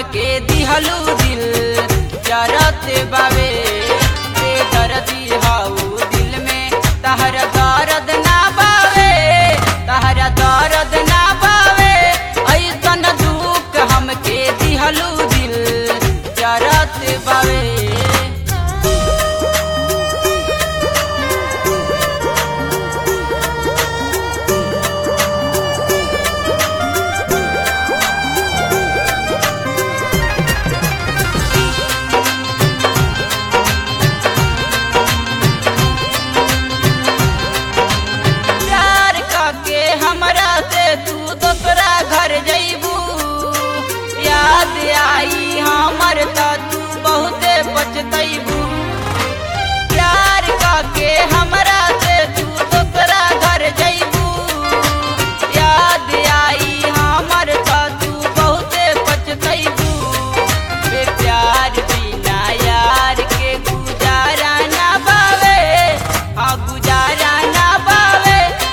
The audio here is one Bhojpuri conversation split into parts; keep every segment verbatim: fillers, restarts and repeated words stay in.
हमके दिहलू दिल जरत बावे बेदर्दी हाउ दिल में तहरा दर्द ना बावे तहरा दर्द ना बावे ऐसन दुख हमके दिहलू दिल जरत बावे। हमरा से तू दूसरा घर जइबू याद आई हमर त तू बहुते पछतैबू प्यार काके हमरा से तू दूसरा घर जइबू याद आई हमर त तू बहुते पछतैबू बे प्यार बिना यार के गुजारा ना बावे हाँ गुजारा ना बावे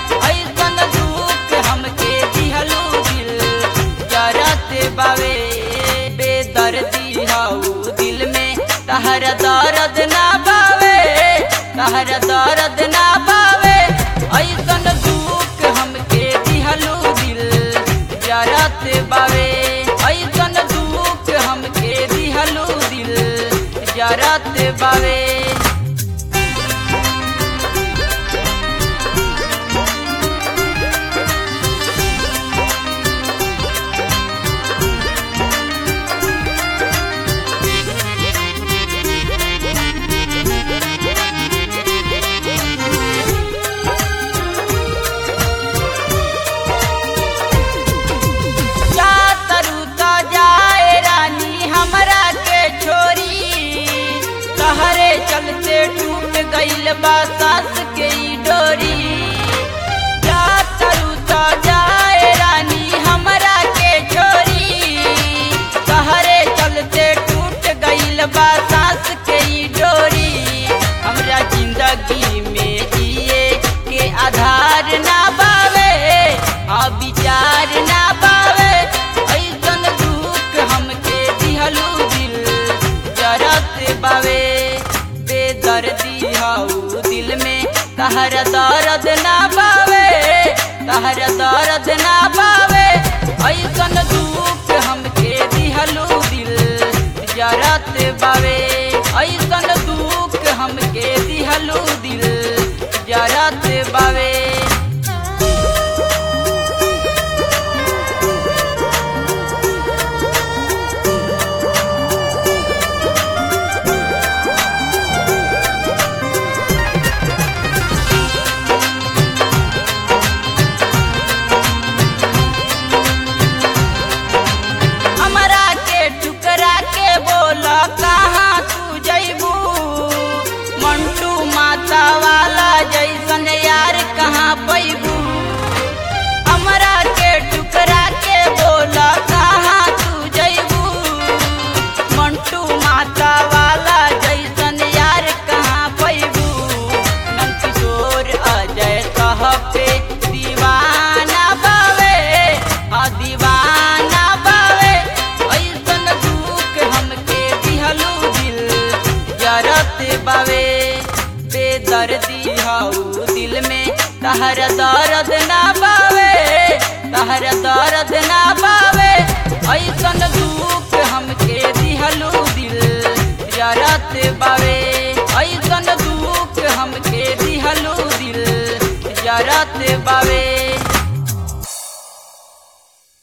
बावे बेदर्दी हाउ दिल में तहरा दर्द ना बावे तहरा दर्द ना बावे ऐसन दुख हमके दिहलू दिल जरत बावे ऐसन दुख हमके दिहलू दिल जरत बावे। तहरे चलते टूट गइल बा सास के डोरी जा तरू तो जाए रानी हमरा के छोरी तहरे चलते टूट गइल बा सास के डोरी हमरा जिंदगी में जिए के आधार ना बावे आ विचार ना बावे ऐसन दुख हमके दिहलू दिल जरत बावे बेदर्दी हाउ दिल में तहरा दर्द ना बावे तहरा दर्द ना बावे ऐसन दुख हमके दिहलू दिल जरत बावे ऐसन दुख हमके दिहलू दिल जरत बावे। कहाँ तू जइबू मंटू माता वाला जैसन यार कहाँ पैबू हमरा के टुकरा के बोला कहाँ तू जइबू मंटू माता वाला जैसन यार कहाँ पैबू नंदकिशोर अजय कह पे दीवाना बावे हाँ दीवाना बावे ऐसन दुख हमके दिहलू दिल जरत बावे बेदर्दी हाउ दिल में तहरा दर्द ना बावे तहरा दर्द ना बावे ऐसन दुख हमके